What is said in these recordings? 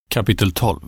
Kapitel 12.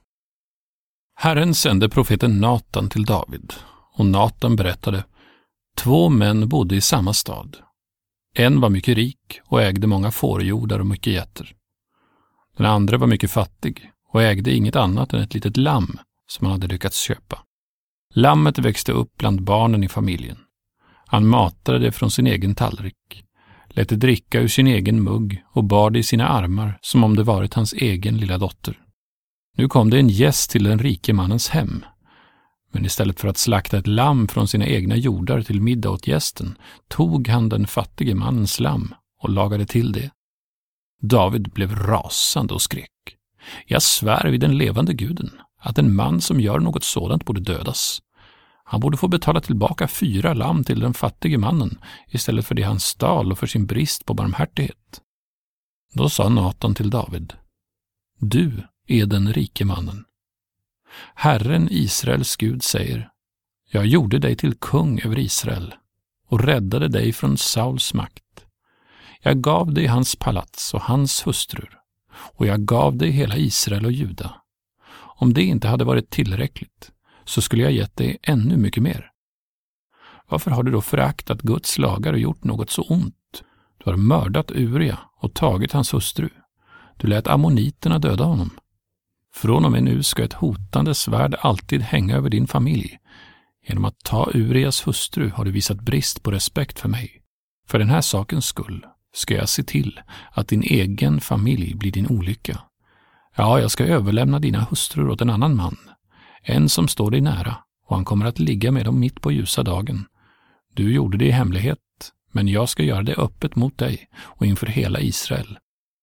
Herren sände profeten Natan till David, och Natan berättade: 2 män bodde i samma stad. En var mycket rik och ägde många fårjordar och mycket getter. Den andra var mycket fattig och ägde inget annat än ett litet lamm som han hade lyckats köpa. Lammet växte upp bland barnen i familjen. Han matade det från sin egen tallrik, lät det dricka ur sin egen mugg och bar det i sina armar som om det varit hans egen lilla dotter. Nu kom det en gäst till den rike mannens hem, men istället för att slakta ett lamm från sina egna jordar till middag åt gästen tog han den fattige mannens lamm och lagade till det. David blev rasande och skrek: Jag svär vid den levande guden att en man som gör något sådant borde dödas. Han borde få betala tillbaka 4 lamm till den fattige mannen istället för det han stal och för sin brist på barmhärtighet. Då sa Natan till David: Du är den rike mannen. Herren Israels Gud säger: Jag gjorde dig till kung över Israel och räddade dig från Sauls makt. Jag gav dig hans palats och hans hustrur, och jag gav dig hela Israel och Juda. Om det inte hade varit tillräckligt så skulle jag gett dig ännu mycket mer. Varför har du då föraktat Guds lagar och gjort något så ont? Du har mördat Uria och tagit hans hustru. Du lät ammoniterna döda honom. Från och med nu ska ett hotande svärd alltid hänga över din familj. Genom att ta Urias hustru har du visat brist på respekt för mig. För den här sakens skull ska jag se till att din egen familj blir din olycka. Ja, jag ska överlämna dina hustrur åt en annan man, en som står dig nära, och han kommer att ligga med dem mitt på ljusa dagen. Du gjorde det i hemlighet, men jag ska göra det öppet mot dig och inför hela Israel.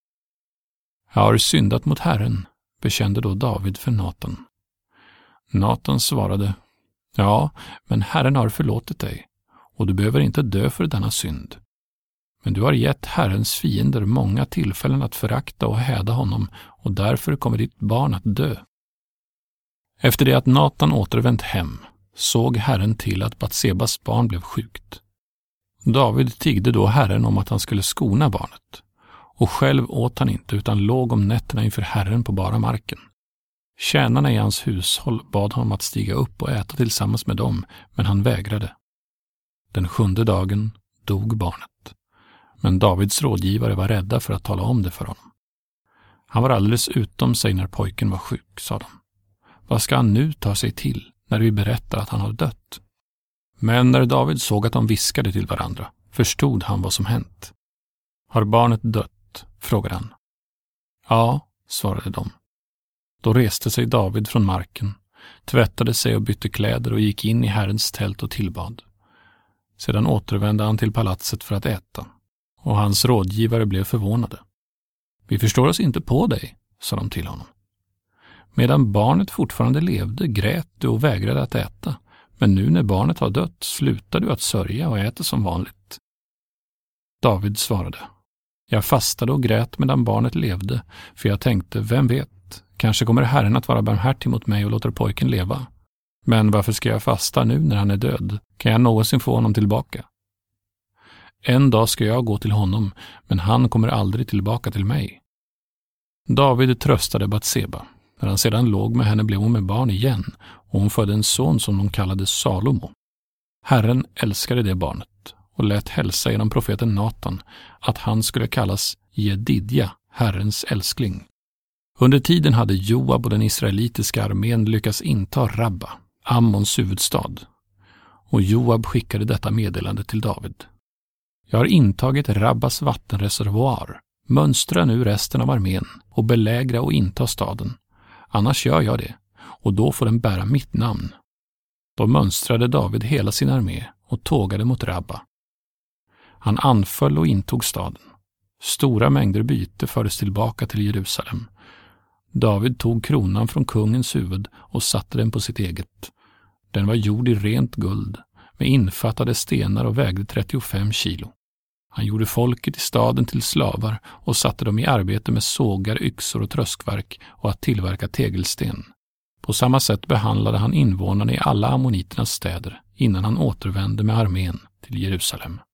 Jag har syndat mot Herren, bekände då David för Natan. Natan svarade: Ja, men Herren har förlåtit dig, och du behöver inte dö för denna synd. Men du har gett Herrens fiender många tillfällen att förakta och häda honom, och därför kommer ditt barn att dö. Efter det att Natan återvänt hem såg Herren till att Batsebas barn blev sjukt. David tiggde då Herren om att han skulle skona barnet, och själv åt han inte utan låg om nätterna inför Herren på bara marken. Tjänarna i hans hushåll bad honom att stiga upp och äta tillsammans med dem, men han vägrade. Den 7:e dagen dog barnet, men Davids rådgivare var rädda för att tala om det för honom. Han var alldeles utom sig när pojken var sjuk, sa de. Vad ska han nu ta sig till när vi berättar att han har dött? Men när David såg att de viskade till varandra förstod han vad som hänt. Har barnet dött? Frågade han. Ja, svarade de. Då reste sig David från marken, tvättade sig och bytte kläder och gick in i Herrens tält och tillbad. Sedan återvände han till palatset för att äta, och hans rådgivare blev förvånade. Vi förstår oss inte på dig, sa de till honom. Medan barnet fortfarande levde grät du och vägrade att äta, men nu när barnet har dött slutar du att sörja och äter som vanligt. David svarade: Jag fastade och grät medan barnet levde, för jag tänkte, vem vet, kanske kommer Herren att vara barmhärtig mot mig och låter pojken leva. Men varför ska jag fasta nu när han är död? Kan jag någonsin få honom tillbaka? En dag ska jag gå till honom, men han kommer aldrig tillbaka till mig. David tröstade Batseba. När han sedan låg med henne blev hon med barn igen, och hon födde en son som de kallade Salomo. Herren älskade det barnet och lät hälsa genom profeten Natan att han skulle kallas Jedidja, Herrens älskling. Under tiden hade Joab och den israelitiska armén lyckats inta Rabba, Ammons huvudstad, och Joab skickade detta meddelande till David. Jag har intagit Rabbas vattenreservoar. Mönstra nu resten av armén och belägra och inta staden. Annars gör jag det, och då får den bära mitt namn. Då mönstrade David hela sin armé och tågade mot Rabba. Han anföll och intog staden. Stora mängder byte fördes tillbaka till Jerusalem. David tog kronan från kungens huvud och satte den på sitt eget. Den var gjord i rent guld, med infattade stenar och vägde 35 kilo. Han gjorde folket i staden till slavar och satte dem i arbete med sågar, yxor och tröskverk och att tillverka tegelsten. På samma sätt behandlade han invånarna i alla ammoniternas städer innan han återvände med armén till Jerusalem.